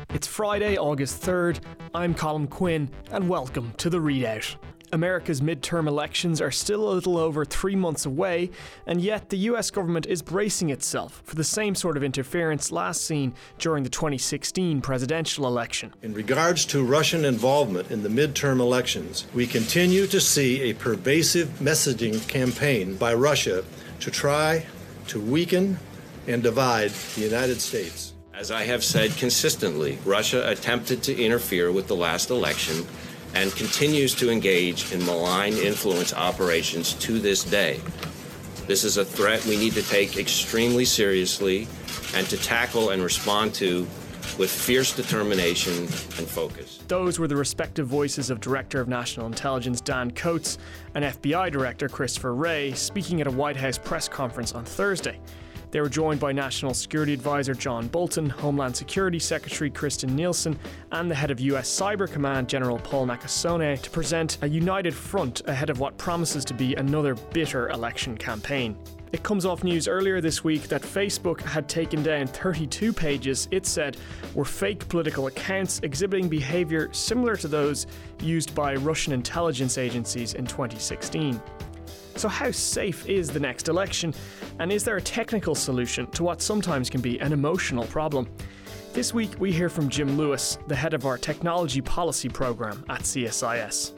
It's Friday, August 3rd. I'm Colin Quinn, and welcome to The Readout. America's midterm elections are still a little over 3 months away, and yet the US government is bracing itself for the same sort of interference last seen during the 2016 presidential election. In regards to Russian involvement in the midterm elections, we continue to see a pervasive messaging campaign by Russia to try to weaken and divide the United States. As I have said consistently, Russia attempted to interfere with the last election and continues to engage in malign influence operations to this day. This is a threat we need to take extremely seriously and to tackle and respond to with fierce determination and focus. Those were the respective voices of Director of National Intelligence Dan Coats and FBI Director Christopher Wray speaking at a White House press conference on Thursday. They were joined by National Security Advisor John Bolton, Homeland Security Secretary Kristen Nielsen, and the head of US Cyber Command General Paul Nakasone to present a united front ahead of what promises to be another bitter election campaign. It comes off news earlier this week that Facebook had taken down 32 pages it said were fake political accounts exhibiting behaviour similar to those used by Russian intelligence agencies in 2016. So how safe is the next election? And is there a technical solution to what sometimes can be an emotional problem? This week we hear from Jim Lewis, the head of our technology policy programme at CSIS.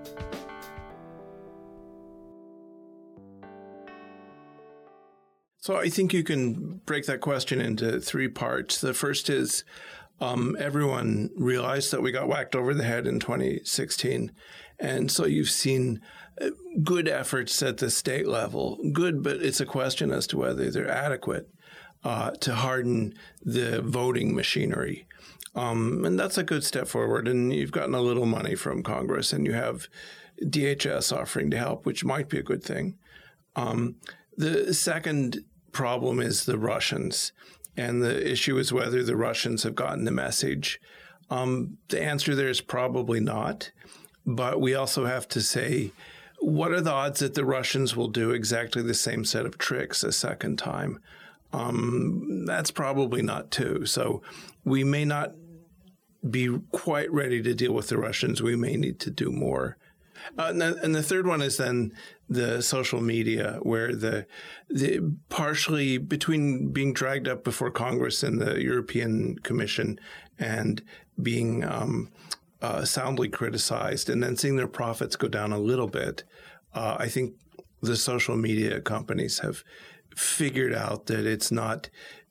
So I think you can break that question into three parts. The first is everyone realized that we got whacked over the head in 2016. And so you've seen good efforts at the state level, good, but it's a question as to whether they're adequate to harden the voting machinery. And that's a good step forward. And you've gotten a little money from Congress and you have DHS offering to help, which might be a good thing. The second problem is the Russians. And the issue is whether the Russians have gotten the message. The answer there is probably not. But we also have to say, what are the odds that the Russians will do exactly the same set of tricks a second time? That's probably not two. So we may not be quite ready to deal with the Russians. We may need to do more. And the third one is then the social media, where the partially between being dragged up before Congress and the European Commission and being soundly criticized and then seeing their profits go down a little bit, I think the social media companies have figured out that it's not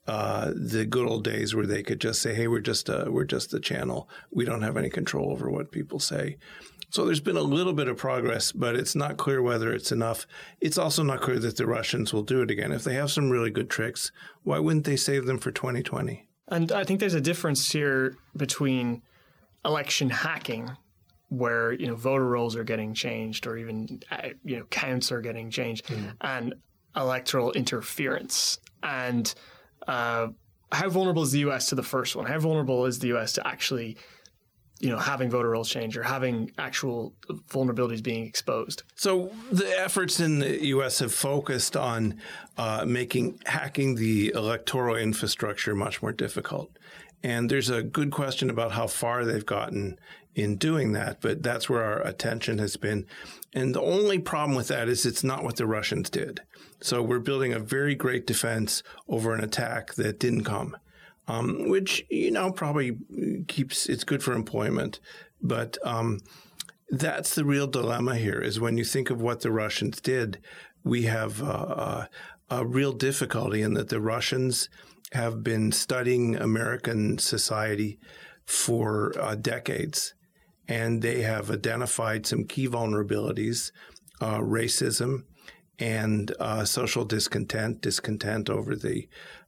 the good old days where they could just say, hey, we're just a channel. We don't have any control over what people say. So there's been a little bit of progress, but it's not clear whether it's enough. It's also not clear that the Russians will do it again. If they have some really good tricks, why wouldn't they save them for 2020? And I think there's a difference here between election hacking, where voter rolls are getting changed, or even counts are getting changed, and electoral interference. And how vulnerable is the US to the first one? How vulnerable is the US to actually having voter rolls change or having actual vulnerabilities being exposed? So the efforts in the U.S. have focused on making hacking the electoral infrastructure much more difficult. And there's a good question about how far they've gotten in doing that, but that's where our attention has been. And the only problem with that is it's not what the Russians did. So we're building a very great defense over an attack that didn't come. Which, probably it's good for employment. But that's the real dilemma here, is when you think of what the Russians did, we have a real difficulty in that the Russians have been studying American society for decades. And they have identified some key vulnerabilities, racism and social discontent over the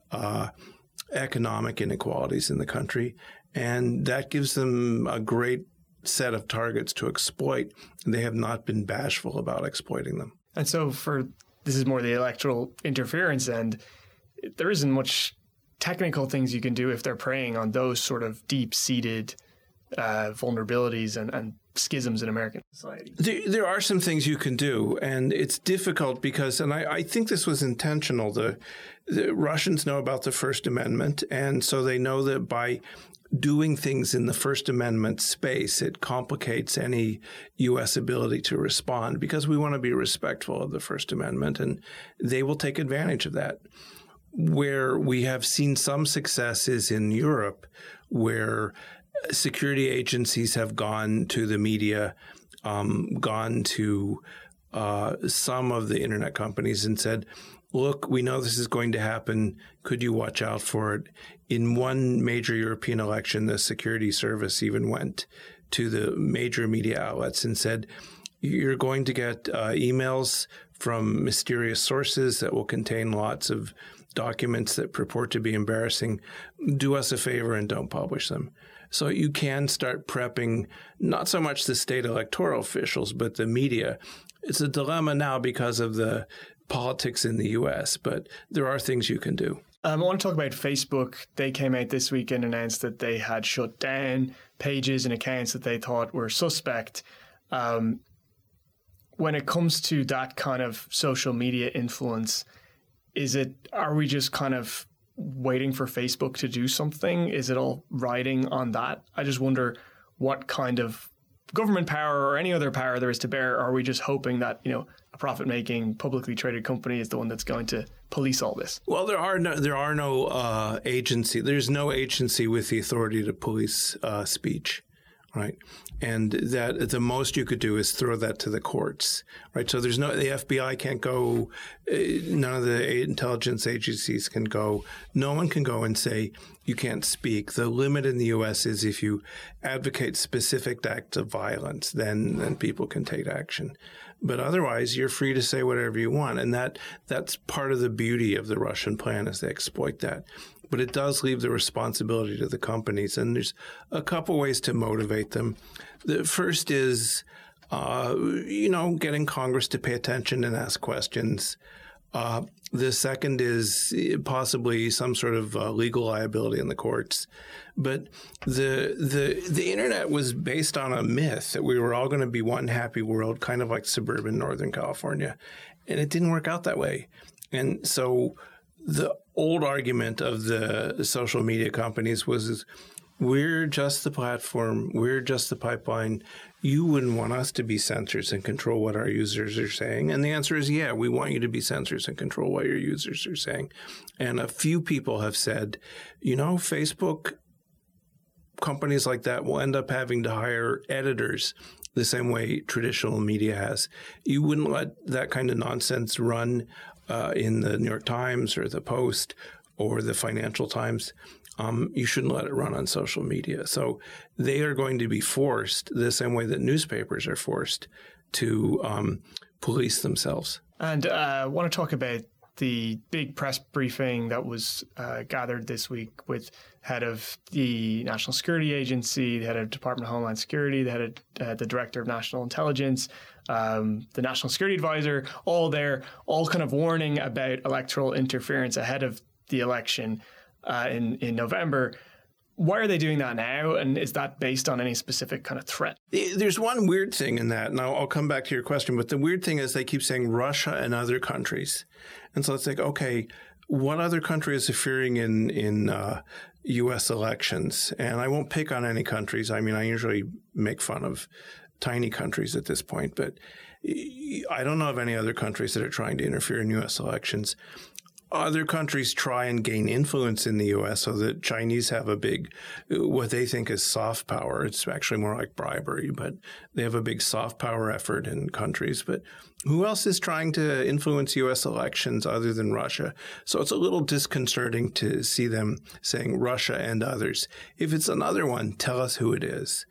economic inequalities in the country. And that gives them a great set of targets to exploit. They have not been bashful about exploiting them. And so this is more the electoral interference end. There isn't much technical things you can do if they're preying on those sort of deep-seated vulnerabilities and schisms in American society. There are some things you can do, and it's difficult because, and I think this was intentional, the Russians know about the First Amendment, and so they know that by doing things in the First Amendment space, it complicates any U.S. ability to respond because we want to be respectful of the First Amendment, and they will take advantage of that. Where we have seen some success is in Europe, where security agencies have gone to the media, gone to some of the internet companies and said, look, we know this is going to happen. Could you watch out for it? In one major European election, the security service even went to the major media outlets and said, you're going to get emails from mysterious sources that will contain lots of documents that purport to be embarrassing. Do us a favor and don't publish them. So you can start prepping not so much the state electoral officials, but the media. It's a dilemma now because of the politics in the U.S., but there are things you can do. I want to talk about Facebook. They came out this week and announced that they had shut down pages and accounts that they thought were suspect. When it comes to that kind of social media influence, are we just kind of waiting for Facebook to do something? Is it all riding on that? I just wonder what kind of government power or any other power there is to bear. Are we just hoping that, a profit-making, publicly traded company is the one that's going to police all this? Well, there are no agency. There's no agency with the authority to police speech, right? And that the most you could do is throw that to the courts, right? So the FBI can't go, none of the intelligence agencies can go. No one can go and say you can't speak. The limit in the U.S. is if you advocate specific acts of violence, then people can take action. But otherwise, you're free to say whatever you want. And that's part of the beauty of the Russian plan is they exploit that. But it does leave the responsibility to the companies. And there's a couple ways to motivate them. The first is, getting Congress to pay attention and ask questions. The second is possibly some sort of legal liability in the courts. But the internet was based on a myth that we were all going to be one happy world, kind of like suburban Northern California. And it didn't work out that way. And so the old argument of the social media companies was we're just the platform. We're just the pipeline. You wouldn't want us to be censors and control what our users are saying. And the answer is, yeah, we want you to be censors and control what your users are saying. And a few people have said, Facebook companies like that will end up having to hire editors the same way traditional media has. You wouldn't let that kind of nonsense run in the New York Times or the Post or the Financial Times. You shouldn't let it run on social media. So they are going to be forced the same way that newspapers are forced to police themselves. And I want to talk about the big press briefing that was gathered this week with head of the National Security Agency, the head of Department of Homeland Security, the head of the Director of National Intelligence, the National Security Advisor, all kind of warning about electoral interference ahead of the election in November. Why are they doing that now? And is that based on any specific kind of threat? There's one weird thing in that, and I'll come back to your question, but the weird thing is they keep saying Russia and other countries. And so it's like, okay, what other country is interfering in U.S. elections? And I won't pick on any countries. I mean, I usually make fun of tiny countries at this point, but I don't know of any other countries that are trying to interfere in U.S. elections. Other countries try and gain influence in the U.S. so that Chinese have a big, what they think is soft power. It's actually more like bribery, but they have a big soft power effort in countries. But who else is trying to influence U.S. elections other than Russia? So it's a little disconcerting to see them saying Russia and others. If it's another one, tell us who it is.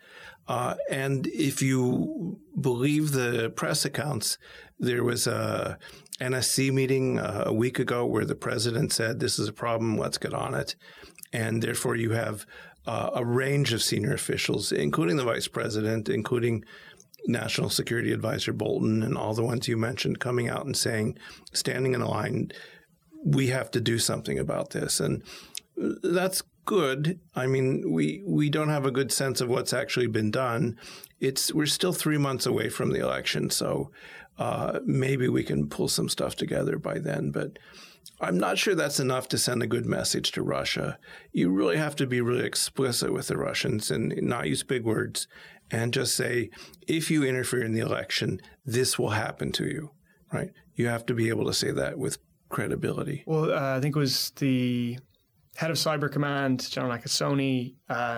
And if you believe the press accounts, there was a NSC meeting a week ago where the president said, this is a problem, let's get on it. And therefore you have a range of senior officials, including the vice president, including National Security Advisor Bolton and all the ones you mentioned coming out and saying, standing in a line, we have to do something about this. And that's good. I mean, we don't have a good sense of what's actually been done. We're still 3 months away from the election, so maybe we can pull some stuff together by then. But I'm not sure that's enough to send a good message to Russia. You really have to be really explicit with the Russians and not use big words and just say, if you interfere in the election, this will happen to you, right? You have to be able to say that with credibility. Well, I think it was the head of Cyber Command, General Nakasone,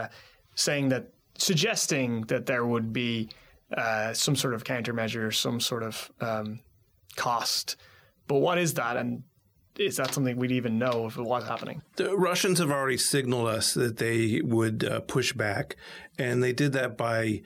suggesting that there would be some sort of countermeasure, some sort of cost. But what is that? And is that something we'd even know if it was happening? The Russians have already signaled us that they would push back, and they did that by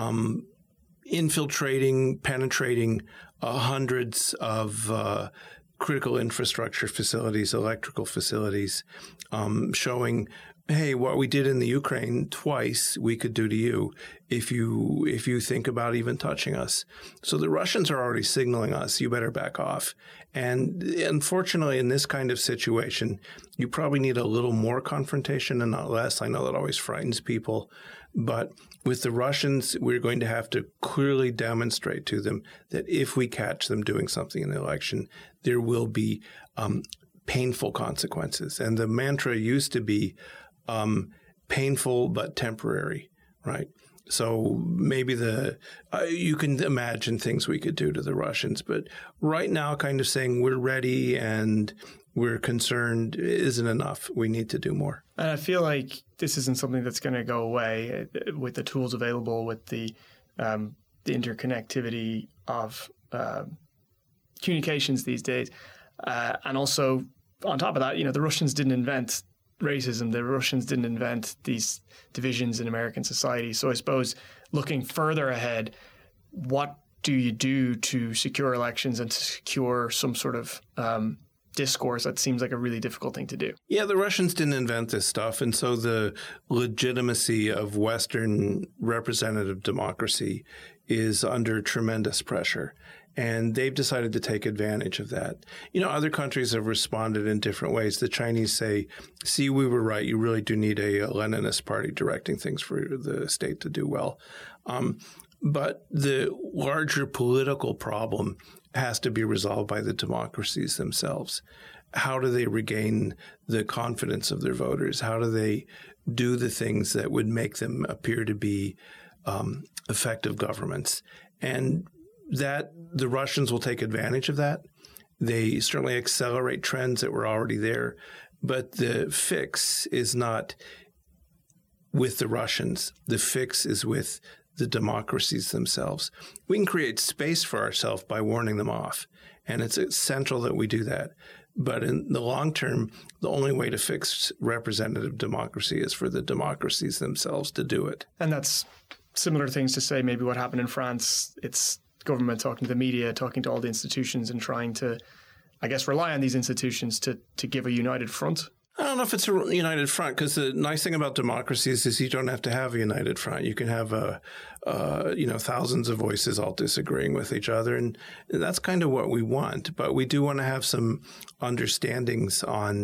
penetrating hundreds of critical infrastructure facilities, electrical facilities, showing, hey, what we did in the Ukraine twice, we could do to you if you think about even touching us. So the Russians are already signaling us, you better back off. And unfortunately, in this kind of situation, you probably need a little more confrontation and not less. I know that always frightens people. But with the Russians, we're going to have to clearly demonstrate to them that if we catch them doing something in the election, there will be painful consequences. And the mantra used to be painful but temporary, right? So maybe you can imagine things we could do to the Russians, but right now kind of saying we're ready and we're concerned isn't enough. We need to do more. And I feel like this isn't something that's going to go away with the tools available, with the interconnectivity of communications these days. And also, on top of that, the Russians didn't invent racism. The Russians didn't invent these divisions in American society. So I suppose looking further ahead, what do you do to secure elections and to secure some sort of discourse? That seems like a really difficult thing to do. Yeah, the Russians didn't invent this stuff. And so the legitimacy of Western representative democracy is under tremendous pressure. And they've decided to take advantage of that. Other countries have responded in different ways. The Chinese say, see, we were right. You really do need a Leninist party directing things for the state to do well. But the larger political problem has to be resolved by the democracies themselves. How do they regain the confidence of their voters? How do they do the things that would make them appear to be effective governments? And that the Russians will take advantage of that. They certainly accelerate trends that were already there. But the fix is not with the Russians. The fix is with the democracies themselves. We can create space for ourselves by warning them off. And it's essential that we do that. But in the long term, the only way to fix representative democracy is for the democracies themselves to do it. And that's similar things to say maybe what happened in France. It's government talking to the media, talking to all the institutions and trying to, I guess, rely on these institutions to give a united front. I don't know if it's a united front, because the nice thing about democracies is you don't have to have a united front. You can have thousands of voices all disagreeing with each other, and that's kind of what we want. But we do want to have some understandings on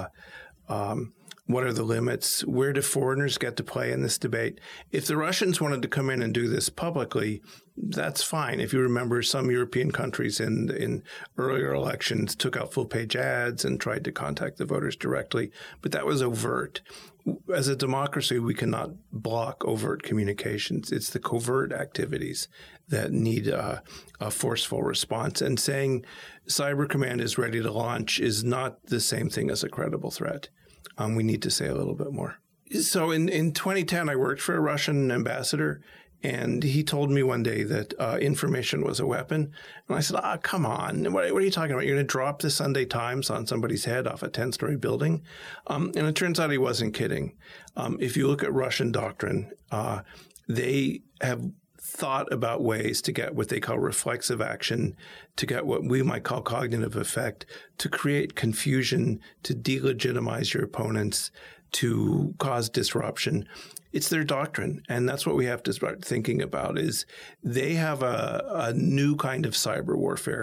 what are the limits? Where do foreigners get to play in this debate? If the Russians wanted to come in and do this publicly, that's fine. If you remember, some European countries in earlier elections took out full-page ads and tried to contact the voters directly, but that was overt. As a democracy, we cannot block overt communications. It's the covert activities that need a forceful response. And saying Cyber Command is ready to launch is not the same thing as a credible threat. We need to say a little bit more. So in 2010, I worked for a Russian ambassador, and he told me one day that information was a weapon. And I said, come on. What are you talking about? You're going to drop the Sunday Times on somebody's head off a 10-story building? And it turns out he wasn't kidding. If you look at Russian doctrine, they have thought about ways to get what they call reflexive action, to get what we might call cognitive effect, to create confusion, to delegitimize your opponents, to cause disruption. It's their doctrine. And that's what we have to start thinking about is they have a new kind of cyber warfare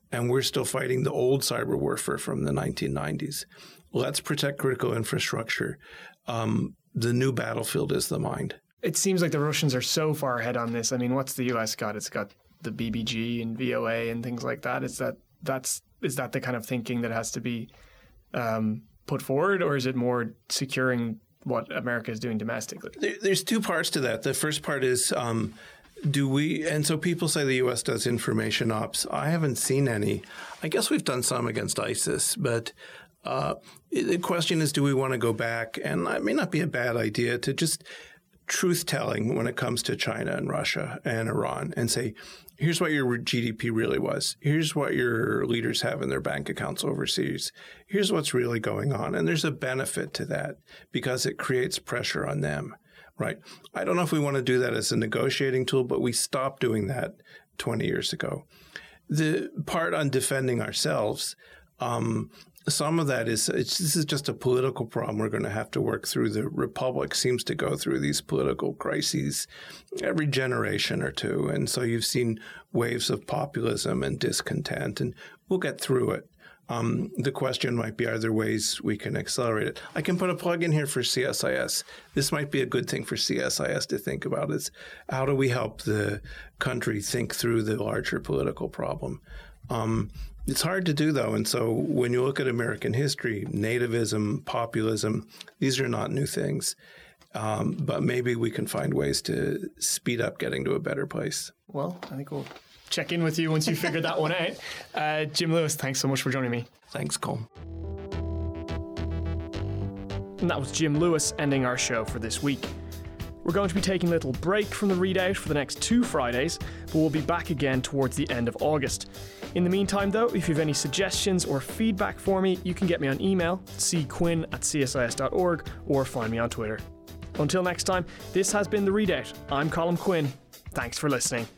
and we're still fighting the old cyber warfare from the 1990s. Let's protect critical infrastructure. The new battlefield is the mind. It seems like the Russians are so far ahead on this. I mean, what's the US got? It's got the BBG and VOA and things like that. Is that the kind of thinking that has to be put forward, or is it more securing what America is doing domestically? There's two parts to that. The first part is, and so people say the U.S. does information ops. I haven't seen any. I guess we've done some against ISIS, but the question is, do we want to go back? And it may not be a bad idea to just truth-telling when it comes to China and Russia and Iran and say, here's what your GDP really was. Here's what your leaders have in their bank accounts overseas. Here's what's really going on. And there's a benefit to that because it creates pressure on them, right? I don't know if we want to do that as a negotiating tool, but we stopped doing that 20 years ago. The part on defending ourselves, some of that is this is just a political problem we're going to have to work through. The Republic seems to go through these political crises every generation or two. And so you've seen waves of populism and discontent, and we'll get through it. The question might be, are there ways we can accelerate it? I can put a plug in here for CSIS. This might be a good thing for CSIS to think about is how do we help the country think through the larger political problem? It's hard to do, though. And so when you look at American history, nativism, populism, these are not new things. But maybe we can find ways to speed up getting to a better place. Well, I think we'll check in with you once you figure that one out. Jim Lewis, thanks so much for joining me. Thanks, Cole. And that was Jim Lewis ending our show for this week. We're going to be taking a little break from the readout for the next 2 Fridays, but we'll be back again towards the end of August. In the meantime, though, if you have any suggestions or feedback for me, you can get me on email, cquinn@csis.org, or find me on Twitter. Until next time, this has been The Readout. I'm Colm Quinn. Thanks for listening.